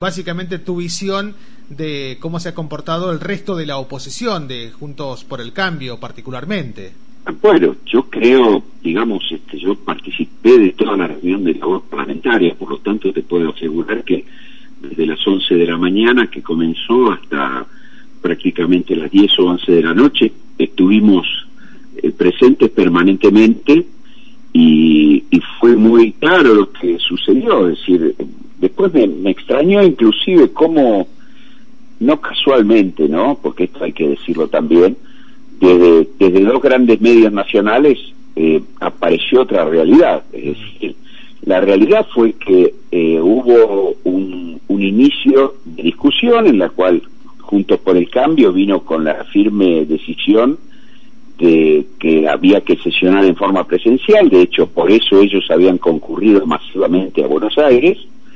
básicamente tu visión de cómo se ha comportado el resto de la oposición, de Juntos por el Cambio particularmente. Bueno, yo creo, digamos, yo participé de toda la reunión de labor parlamentaria, por lo tanto te puedo asegurar que desde las 11 de la mañana que comenzó hasta prácticamente las 10 o 11 de la noche estuvimos presentes permanentemente y fue muy claro lo que sucedió. Es decir, después me extrañó inclusive cómo, no casualmente, ¿no?, porque esto hay que decirlo también, desde dos grandes medios nacionales apareció otra realidad. Es decir, la realidad fue que hubo un inicio de discusión en la cual Juntos por el Cambio vino con la firme decisión de que había que sesionar en forma presencial. De hecho, por eso ellos habían concurrido masivamente a Buenos Aires.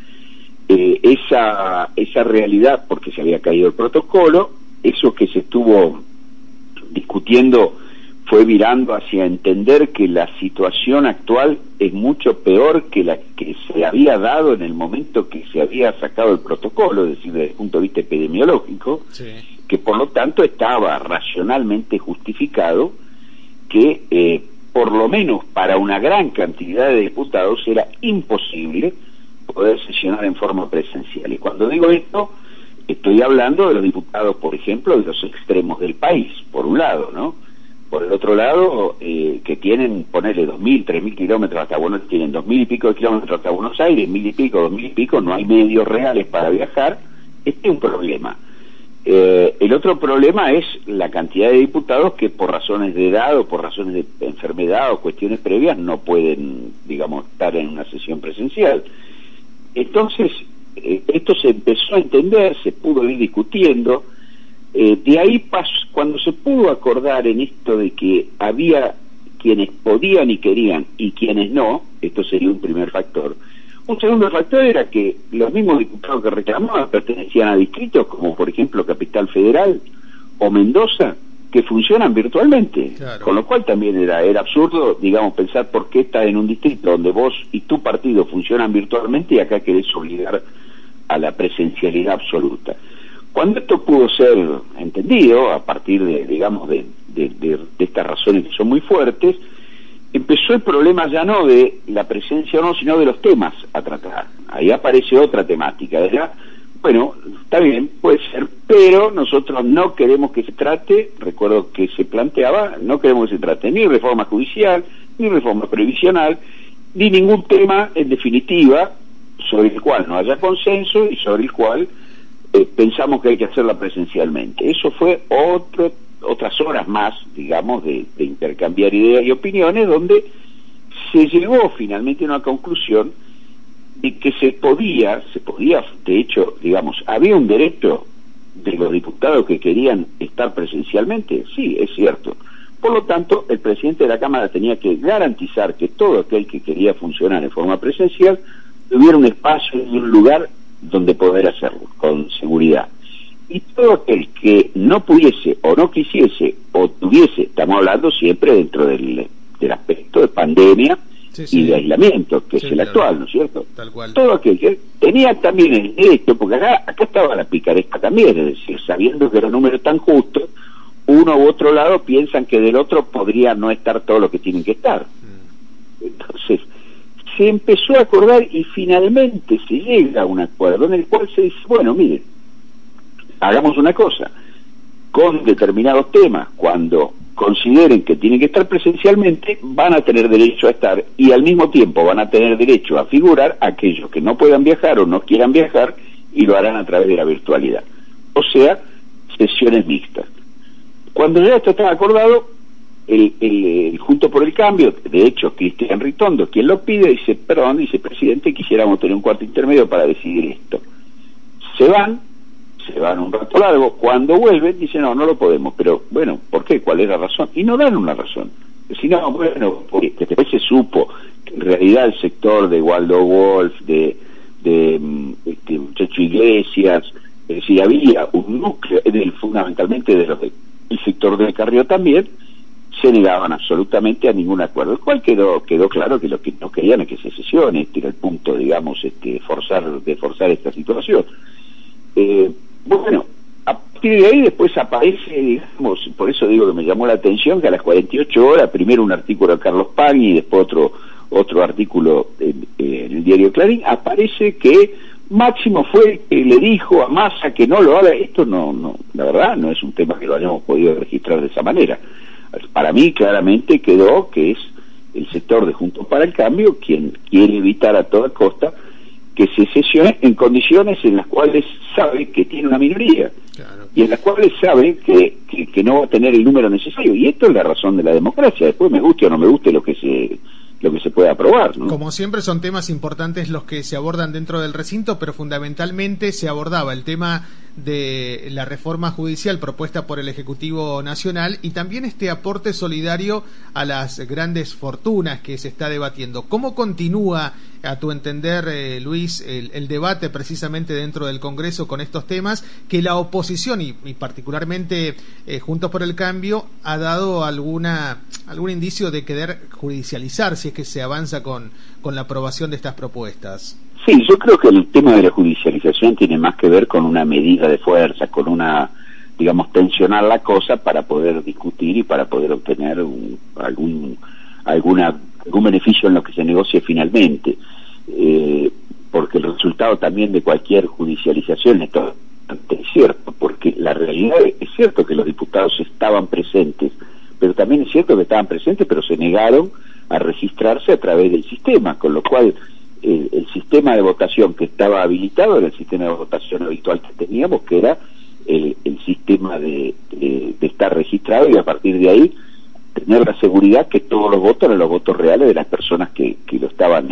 Esa realidad, porque se había caído el protocolo, eso que se estuvo discutiendo fue virando hacia entender que la situación actual es mucho peor que la que se había dado en el momento que se había sacado el protocolo, es decir, desde el punto de vista epidemiológico, sí, que por lo tanto estaba racionalmente justificado que por lo menos para una gran cantidad de diputados era imposible poder sesionar en forma presencial. Y cuando digo esto, estoy hablando de los diputados, por ejemplo, de los extremos del país, por un lado, ¿no? Por el otro lado, que tienen, ponerle 2.000, 3.000 kilómetros hasta Buenos Aires, tienen 2.000 y pico de kilómetros hasta Buenos Aires, 1.000 y pico, 2.000 y pico, no hay medios reales para viajar. Este es un problema. El otro problema es la cantidad de diputados que por razones de edad o por razones de enfermedad o cuestiones previas no pueden, digamos, estar en una sesión presencial. Entonces, esto se empezó a entender, se pudo ir discutiendo. De ahí cuando se pudo acordar en esto de que había quienes podían y querían y quienes no, esto sería un primer factor. Un segundo factor era que los mismos diputados que reclamaban pertenecían a distritos como por ejemplo Capital Federal o Mendoza, que funcionan virtualmente, claro. Con lo cual también era absurdo, digamos, pensar por qué estás en un distrito donde vos y tu partido funcionan virtualmente y acá querés obligar a la presencialidad absoluta. Cuando esto pudo ser entendido, a partir de, digamos, de estas razones que son muy fuertes, empezó el problema ya no de la presencia o no, sino de los temas a tratar. Ahí aparece otra temática, ¿verdad? Bueno, está bien, puede ser, pero nosotros no queremos que se trate, recuerdo que se planteaba, no queremos que se trate ni reforma judicial, ni reforma previsional, ni ningún tema, en definitiva, sobre el cual no haya consenso y sobre el cual pensamos que hay que hacerla presencialmente. Eso fue otras horas más, digamos, de intercambiar ideas y opiniones, donde se llegó finalmente a una conclusión de que se podía, de hecho, digamos, había un derecho de los diputados que querían estar presencialmente, sí, es cierto. Por lo tanto, el presidente de la Cámara tenía que garantizar que todo aquel que quería funcionar en forma presencial tuviera un espacio y un lugar donde poder hacerlo, con seguridad. Y todo aquel que no pudiese o no quisiese o tuviese, estamos hablando siempre dentro del aspecto de pandemia, sí, y de aislamiento, que sí, es el actual, ¿no es cierto? Tal cual. Todo aquel que tenía también el derecho, porque acá estaba la picaresca también, es decir, sabiendo que los números tan justos, uno u otro lado piensan que del otro podría no estar todo lo que tienen que estar. Entonces, se empezó a acordar y finalmente se llega a un acuerdo en el cual se dice, bueno, miren, hagamos una cosa, con determinados temas, cuando consideren que tienen que estar presencialmente, van a tener derecho a estar y al mismo tiempo van a tener derecho a figurar aquellos que no puedan viajar o no quieran viajar y lo harán a través de la virtualidad. O sea, sesiones mixtas. Cuando ya esto estaba acordado, el Juntos por el Cambio, de hecho Cristian Ritondo, quien lo pide, dice, perdón, dice, presidente, quisiéramos tener un cuarto intermedio para decidir esto. Se van un rato largo, cuando vuelven dicen, no lo podemos, pero bueno, ¿por qué? ¿Cuál es la razón? Y no dan una razón, sino, bueno, porque después se supo que en realidad el sector de Waldo Wolf, de Muchacho Iglesias, es decir, había un núcleo, fundamentalmente del sector del Carrió también, se negaban absolutamente a ningún acuerdo, el cual quedó claro que lo que no querían es que se sesione. Este era el punto, digamos, de forzar esta situación. Bueno, a partir de ahí después aparece, digamos, por eso digo que me llamó la atención que a las 48 horas, primero un artículo de Carlos Pagni y después otro artículo en el diario Clarín, aparece que Máximo fue el que le dijo a Massa que no lo haga. Esto no, la verdad no es un tema que lo hayamos podido registrar de esa manera. Para mí claramente quedó que es el sector de Juntos para el Cambio quien quiere evitar a toda costa que se sesione en condiciones en las cuales sabe que tiene una minoría. Claro. Y en las cuales sabe que no va a tener el número necesario. Y esto es la razón de la democracia. Después me guste o no me guste lo que se puede aprobar, ¿no? Como siempre son temas importantes los que se abordan dentro del recinto, pero fundamentalmente se abordaba el tema de la reforma judicial propuesta por el Ejecutivo Nacional y también este aporte solidario a las grandes fortunas que se está debatiendo. ¿Cómo continúa, a tu entender, Luis, el debate precisamente dentro del Congreso con estos temas que la oposición y particularmente Juntos por el Cambio ha dado algún indicio de querer judicializar si es que se avanza con la aprobación de estas propuestas? Sí, yo creo que el tema de la judicialización tiene más que ver con una medida de fuerza, con una, digamos, tensionar la cosa para poder discutir y para poder obtener algún beneficio en lo que se negocie finalmente. Porque el resultado también de cualquier judicialización es bastante cierto, porque la realidad es cierto que los diputados estaban presentes, pero también es cierto que estaban presentes, pero se negaron a registrarse a través del sistema, con lo cual el sistema de votación que estaba habilitado era el sistema de votación habitual que teníamos, que era el sistema de estar registrado y a partir de ahí tener la seguridad que todos los votos eran los votos reales de las personas que lo estaban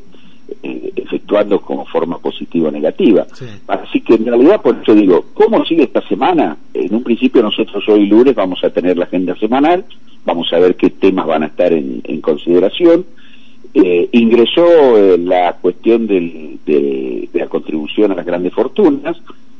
efectuando como forma positiva o negativa. Sí. Así que en realidad, por eso digo, ¿cómo sigue esta semana? En un principio nosotros hoy lunes vamos a tener la agenda semanal, vamos a ver qué temas van a estar en consideración. Ingresó la cuestión de la contribución a las grandes fortunas.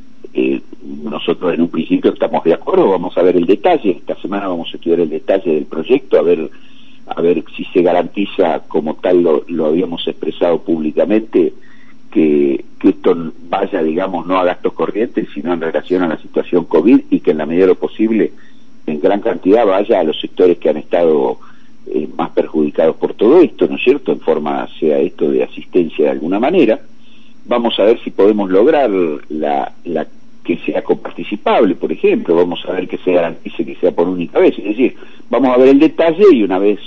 Nosotros en un principio estamos de acuerdo, vamos a ver el detalle. Esta semana vamos a estudiar el detalle del proyecto, a ver si se garantiza, como tal lo habíamos expresado públicamente, que esto vaya, digamos, no a gastos corrientes, sino en relación a la situación COVID y que en la medida de lo posible, en gran cantidad, vaya a los sectores que han estado más perjudicados por todo esto, ¿no es cierto?, en forma, sea esto de asistencia de alguna manera. Vamos a ver si podemos lograr la que sea coparticipable, por ejemplo, vamos a ver que se garantice que sea por única vez, es decir, vamos a ver el detalle y una vez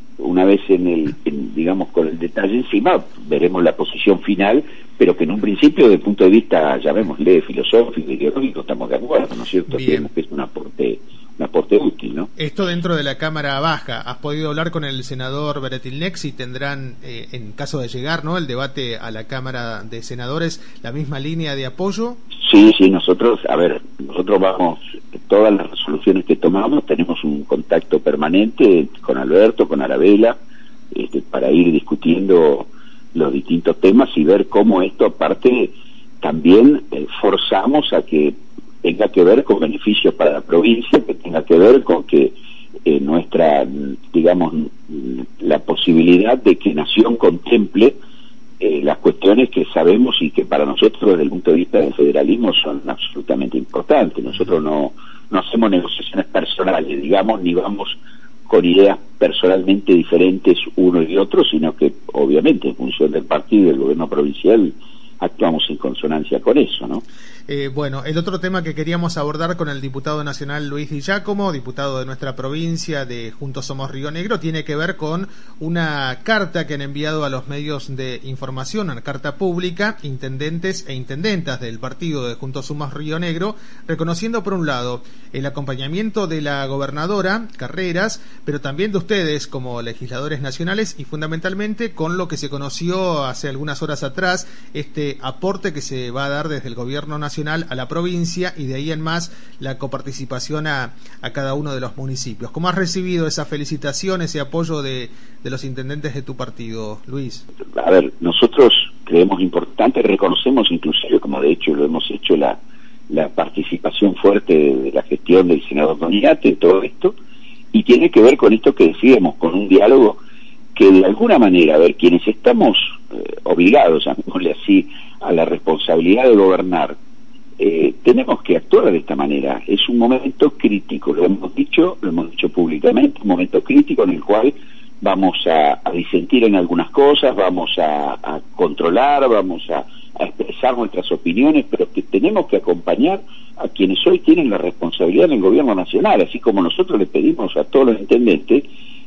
digamos, con el detalle encima, veremos la posición final, pero que en un principio, desde el punto de vista, llamémosle filosófico, ideológico, estamos de acuerdo, ¿no es cierto?, creemos que es un aporte útil, ¿no? Esto dentro de la Cámara Baja, ¿has podido hablar con el senador Beretilneck si tendrán, en caso de llegar, ¿no?, el debate a la Cámara de Senadores, la misma línea de apoyo? Sí, nosotros vamos, todas las resoluciones que tomamos, tenemos un contacto permanente con Alberto, con Arabella, para ir discutiendo los distintos temas y ver cómo esto, aparte, también forzamos a que tenga que ver con beneficios para la provincia, que tenga que ver con que nuestra, digamos, la posibilidad de que Nación contemple las cuestiones que sabemos y que para nosotros desde el punto de vista del federalismo son absolutamente importantes. Nosotros no hacemos negociaciones personales, digamos, ni vamos con ideas personalmente diferentes uno y otro, sino que obviamente en función del partido y del gobierno provincial actuamos en consonancia con eso, ¿no? Bueno, el otro tema que queríamos abordar con el diputado nacional Luis Di Giacomo, diputado de nuestra provincia de Juntos Somos Río Negro, tiene que ver con una carta que han enviado a los medios de información, una carta pública, intendentes e intendentas del partido de Juntos Somos Río Negro, reconociendo por un lado el acompañamiento de la gobernadora Carreras, pero también de ustedes como legisladores nacionales y fundamentalmente con lo que se conoció hace algunas horas atrás, este aporte que se va a dar desde el gobierno nacional a la provincia y de ahí en más la coparticipación a cada uno de los municipios. ¿Cómo has recibido esa felicitación, ese apoyo de los intendentes de tu partido, Luis? A ver, nosotros creemos importante, reconocemos inclusive, como de hecho lo hemos hecho, la participación fuerte de la gestión del senador Doñate en todo esto, y tiene que ver con esto que decíamos, con un diálogo que de alguna manera, a ver, quienes estamos obligados, llamémosle así, a la responsabilidad de gobernar, tenemos que actuar de esta manera. Es un momento crítico, lo hemos dicho públicamente, un momento crítico en el cual vamos a disentir en algunas cosas, vamos a controlar, vamos a expresar nuestras opiniones, pero que tenemos que acompañar a quienes hoy tienen la responsabilidad en el gobierno nacional, así como nosotros le pedimos a todos los intendentes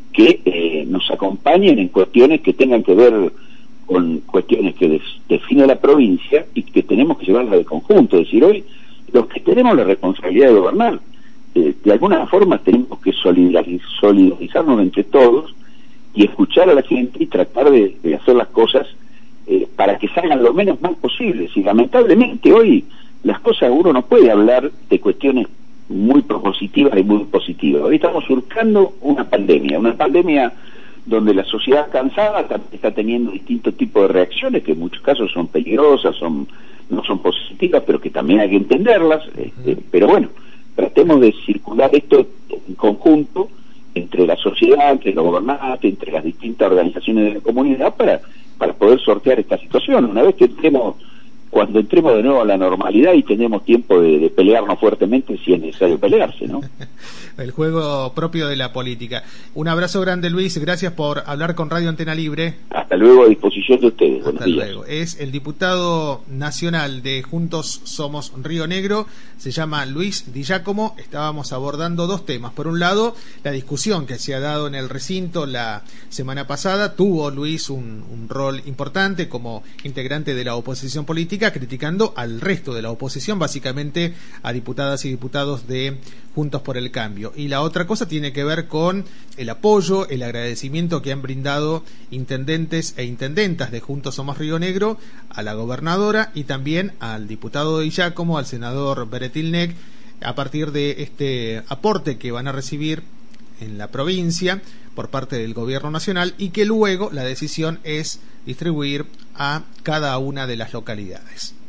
que nos acompañen en cuestiones que tengan que ver con cuestiones que define la provincia y que tenemos que llevarlas de conjunto. Es decir, hoy los que tenemos la responsabilidad de gobernar, de alguna forma tenemos que solidarizarnos entre todos y escuchar a la gente y tratar de hacer las cosas para que salgan lo menos mal posibles. Y lamentablemente hoy las cosas, uno no puede hablar de cuestiones muy propositivas y muy positivas. Hoy estamos surcando una pandemia donde la sociedad cansada está teniendo distintos tipos de reacciones que en muchos casos son peligrosas, no son positivas, pero que también hay que entenderlas. Pero bueno, tratemos de circular esto en conjunto entre la sociedad, entre los gobernantes, entre las distintas organizaciones de la comunidad para poder sortear esta situación. Una vez que cuando entremos de nuevo a la normalidad y tenemos tiempo de pelearnos fuertemente si es necesario pelearse, ¿no? El juego propio de la política. Un abrazo grande, Luis, gracias por hablar con Radio Antena Libre. Hasta luego, a disposición de ustedes. Hasta luego. Es el diputado nacional de Juntos Somos Río Negro, se llama Luis Di Giacomo. Estábamos abordando dos temas. Por un lado, la discusión que se ha dado en el recinto la semana pasada. Tuvo Luis un rol importante como integrante de la oposición política, criticando al resto de la oposición, básicamente a diputadas y diputados de Juntos por el Cambio. Y la otra cosa tiene que ver con el apoyo, el agradecimiento que han brindado intendentes e intendentas de Juntos Somos Río Negro a la gobernadora y también al diputado Di Giacomo, al senador Beretilnec, a partir de este aporte que van a recibir en la provincia por parte del gobierno nacional y que luego la decisión es distribuir a cada una de las localidades.